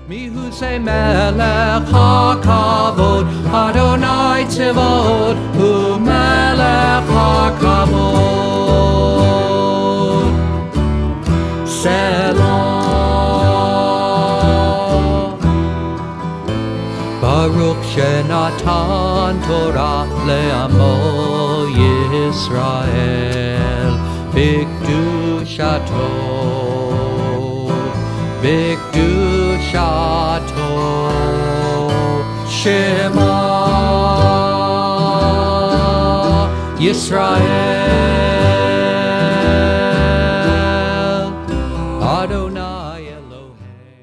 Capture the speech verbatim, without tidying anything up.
Mihusei melech hakavod, Adonai tzivot, hu melech hakavod. Selah. Baruch shenatan Torah le'amo Yisrael, b'kedushato, b'kedushato. Shema Yisrael.